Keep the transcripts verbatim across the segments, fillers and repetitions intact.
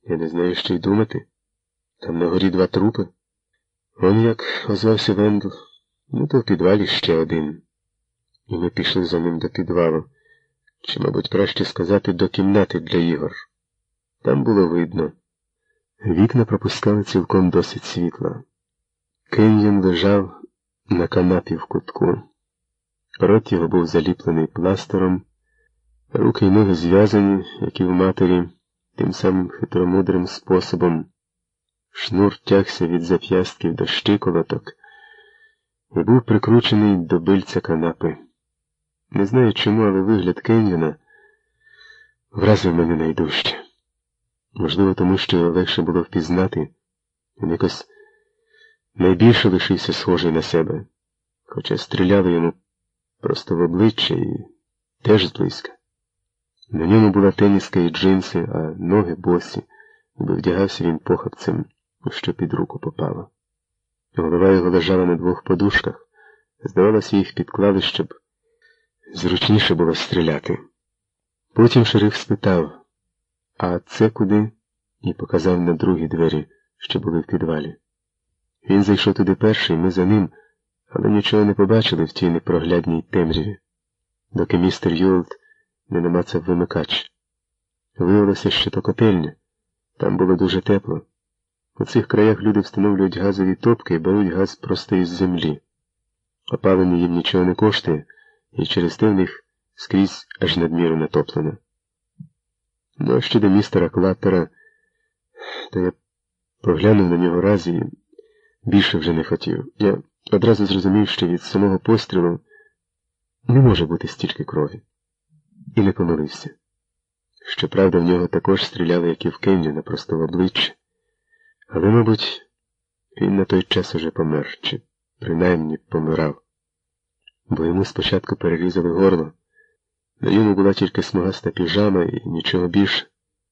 Я не знаю, що й думати. Там на горі два трупи. Он як озвався Вендл. Ну, то в підвалі ще один. І ми пішли за ним до підвалу. Чи, мабуть, краще сказати, до кімнати для ігор. Там було видно. Вікна пропускали цілком досить світла. Кен'ян лежав на канапі в кутку. Рот його був заліплений пластиром, руки й ноги зв'язані, як і в матері, тим самим хитромудрим способом. Шнур тягся від зап'ястків до щиколоток і був прикручений до бильця канапи. Не знаю чому, але вигляд Кен'яна вразив мене найдужче. Можливо, тому що його легше було впізнати. Він якось найбільше лишився схожий на себе, хоча стріляли йому просто в обличчя і теж зблизька. На ньому була теніска і джинси, а ноги босі, ніби вдягався він похапцем, що під руку попало. Голова його лежала на двох подушках. Здавалося, їх підклали, щоб зручніше було стріляти. Потім шериф спитав, а це куди? І показав на другі двері, що були в підвалі. Він зайшов туди перший, ми за ним, але нічого не побачили в тій непроглядній темряві, доки містер Юлд не намацав вимикач. Виявилося, що то котельня. Там було дуже тепло. У цих краях люди встановлюють газові топки і беруть газ просто із землі. Опалення їм нічого не коштує, і через те в них скрізь аж надміру натоплено. Ну, а щодо містера Клаттера, то я поглянув на нього раз і більше вже не хотів. Я одразу зрозумів, що від самого пострілу не може бути стільки крові. І не помилився. Щоправда, в нього також стріляли, як і в Кен'яна, просто в обличчя. Але, мабуть, він на той час уже помер, чи принаймні помирав. Бо йому спочатку перерізали горло. На ньому була тільки смугаста піжама і нічого більше.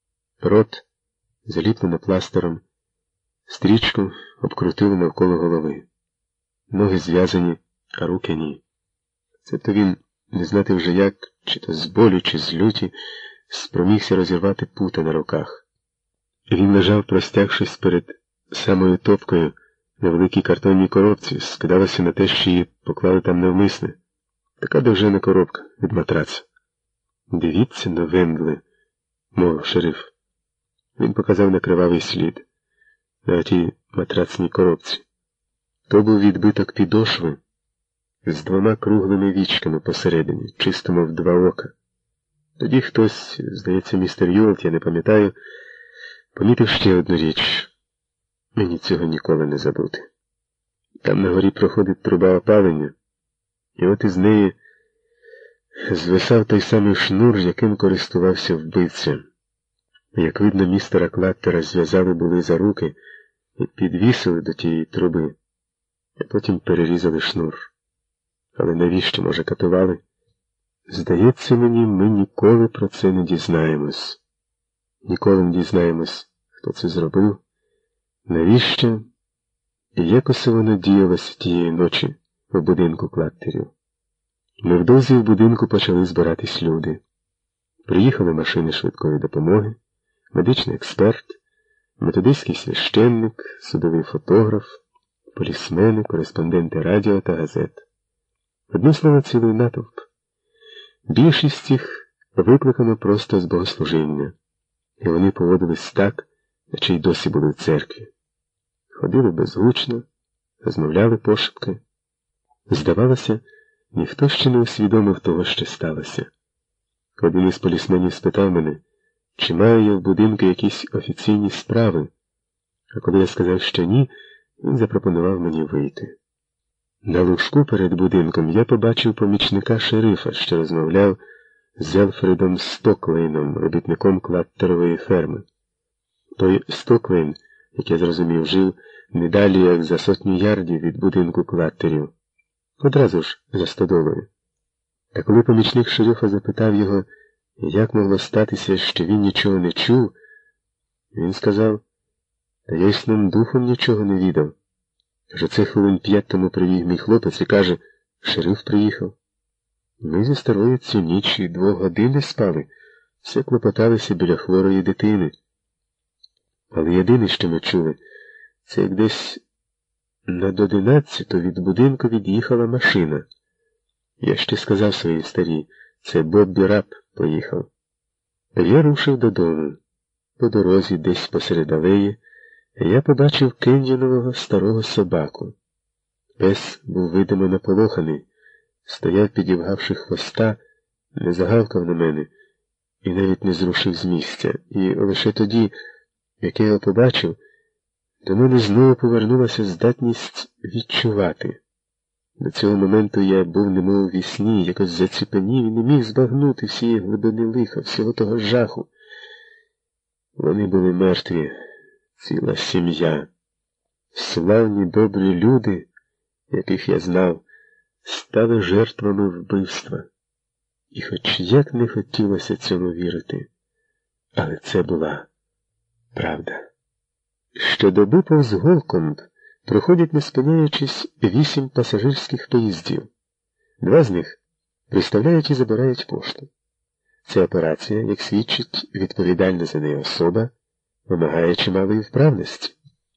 Рот заліплено пластиром, стрічку обкрутили навколо голови. Ноги зв'язані, а руки ні. Цебто він, не знати вже як, чи то з болю, чи з люті, спромігся розірвати пута на руках. Він лежав, простягшись перед самою топкою на великій картонній коробці, скидалося на те, що її поклали там навмисне. Така довжена коробка від матраца. «Дивіться на Вендли», – мовив шериф. Він показав на кривавий слід на тій матрацній коробці. То був відбиток підошви з двома круглими вічками посередині, чисто мов два ока. Тоді хтось, здається, містер Юлд, я не пам'ятаю, помітив ще одну річ. Мені цього ніколи не забути. Там на горі проходить труба опалення, і от із неї звисав той самий шнур, яким користувався вбивця. Як видно, містера Клаттера зв'язали були за руки і підвісили до тієї труби, а потім перерізали шнур. Але навіщо, може, катували? Здається мені, ми ніколи про це не дізнаємось. Ніколи не дізнаємось, хто це зробив, навіщо і якось воно діялося тієї ночі в будинку Клаттерів. Невдовзі в будинку почали збиратись люди. Приїхали машини швидкої допомоги, медичний експерт, методистський священник, судовий фотограф, полісмени, кореспонденти радіо та газет. Одне слово, цілий натовп. Більшість їх викликано просто з богослужіння, і вони поводились так, наче й досі були в церкві. Ходили безгучно, розмовляли пошепки. Здавалося, ніхто ще не усвідомив того, що сталося. Один із полісменів спитав мене, чи маю я в будинку якісь офіційні справи, а коли я сказав, що ні, він запропонував мені вийти. На лужку перед будинком я побачив помічника шерифа, що розмовляв з Елфредом Стоклейном, робітником Клаттерової ферми. Той Стоклейн, як я зрозумів, жив не далі, як за сотню ярдів від будинку Клаттерів, одразу ж за стодолою. Та коли помічник шерифа запитав його, як могло статися, що він нічого не чув, він сказав, та я й сном духом нічого не відав. Аж оце хвилин п'ять тому привів мій хлопець і каже, шериф приїхав. Ми зі старою цю ніч і двох годин не спали, все клопоталися біля хворої дитини. Але єдине, що ми чули, це як десь над одинадцяту від будинку від'їхала машина. Я ще сказав своїй старій, це Боббі Рап поїхав. Я рушив додому. По дорозі, десь посеред алеї, я побачив Кендінового старого собаку. Пес був видимо наполоханий, стояв, підівгавши хвоста, не загавкав на мене і навіть не зрушив з місця. І лише тоді, як я його побачив, до мене знову повернулася здатність відчувати. До цього моменту я був немов у вісні, якось заціпенів і не міг збагнути всієї глибини лиха, всього того жаху. Вони були мертві, ціла сім'я. Славні добрі люди, яких я знав, стали жертвами вбивства. І хоч як не хотілося цьому вірити, але це була правда. Щодоби повз Голкомб проходять, не спиняючись, вісім пасажирських поїздів. Два з них приставляють і забирають пошту. Ця операція, як свідчить відповідальна за неї особа, вимагає чималої вправності.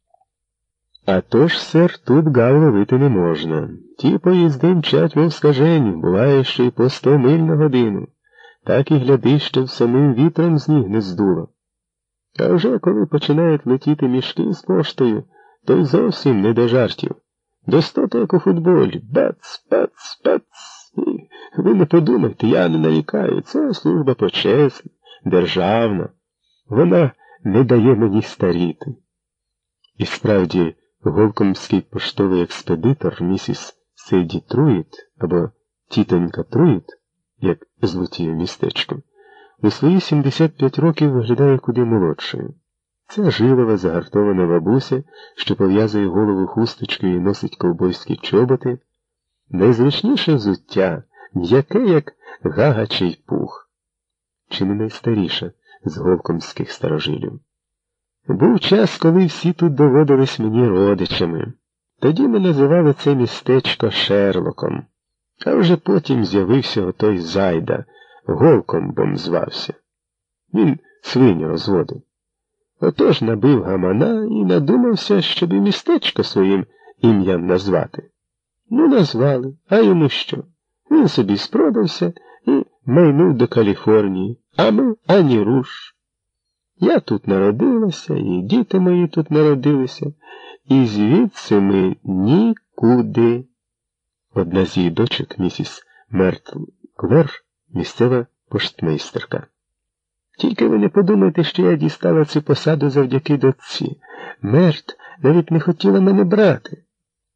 А тож, сер, тут гав ловити не можна. Ті поїзди мчать мов скажені, буває, що й по сто миль на годину. Так і гляди, що самим вітром з ніг не здуло. А вже коли починають летіти мішки з поштою, то й зовсім не до жартів. До стоти, як у футболі. Бац, бац, бац. І ви не подумайте, я не нарікаю. Це служба почесна, державна. Вона не дає мені старіти. І справді, голкомський поштовий експедитор місіс Сейді Труїт, або тітонька Труїт, як звуть її містечко, у свої сімдесят п'ять років виглядає куди молодшою. Це жилова, загартована бабуся, що пов'язує голову хусточкою і носить ковбойські чоботи, найзвичніше взуття, м'яке, як гагачий пух. Чи не найстаріша з голкомських старожилів. Був час, коли всі тут доводились мені родичами. Тоді ми називали це містечко Шерлоком. А вже потім з'явився отой Зайда, Голкомбом звався. Він свиню розводив. Отож набив гамана і надумався, щоб і містечко своїм ім'ям назвати. Ну, назвали, а йому що? Він собі спродався і майнув до Каліфорнії, а ми ані руш. Я тут народилася, і діти мої тут народилися, і звідси ми нікуди. Одна з її дочок, місіс Мертл Клер, місцева поштмейстерка. Тільки ви не подумайте, що я дістала цю посаду завдяки дочці. Мерт навіть не хотіла мене брати.